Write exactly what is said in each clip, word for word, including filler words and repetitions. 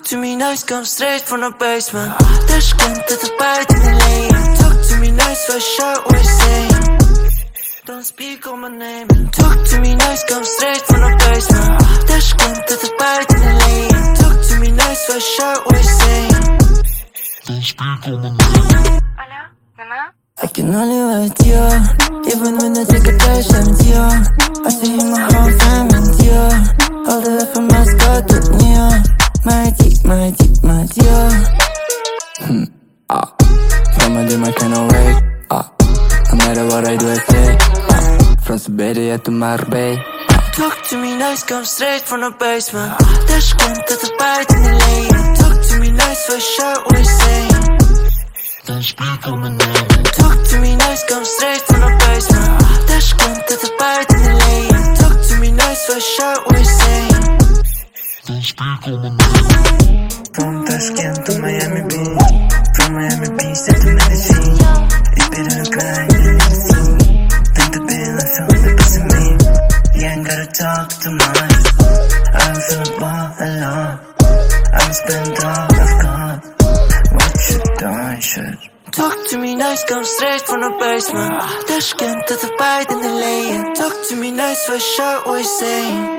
to me nice, come straight from the basement. Dashcam to the bite in the lane. Talk to me nice, for sure what you saying. Don't speak on my name. Talk to me nice, come straight from the basement. Dashcam to the bite in the lane. Talk to me nice, for sure what you saying. Don't speak on my name. Алло, Мама? I can only wait you, even when I take a patient you. I see my whole family you. All the way from Moscow to New York. My deep, my deep, my dear. Hmm, ah. From a dream I cannot wait, ah. No matter what I do I stay, ah. From Siberia to Marbella. Talk to me nice, come straight from the basement. Dashcam to the bite in the lane. Talk to me nice, for sure what you saying. Don't speak on my name. Talk to me nice, come straight from the basement. Dashcam to the bite in the lane. Talk to me nice, for sure what you saying. Don't speak on my name. From Tashkent to Miami Beach, from Miami Beach to Medellin. It's been a grind in the scene. Think the bill I feel the best of me. You ain't gotta talk too much. I'm feeling ball alone. I'm spent all I've got. What you done, shit? Talk to me nice, come straight from the basement. Dashcam to the bite in the lane. Talk to me nice, for sure what you saying.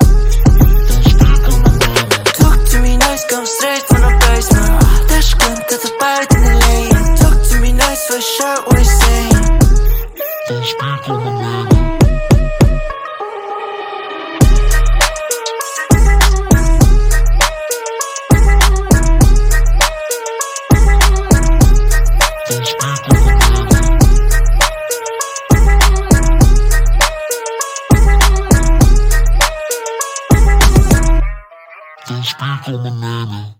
Talk to me nice, come straight from the basement. Dashcam to the bite in the lane. Talk to me nice, for sure what you saying. Don't speak on my name. Don't speak on my name. Don't speak on my name.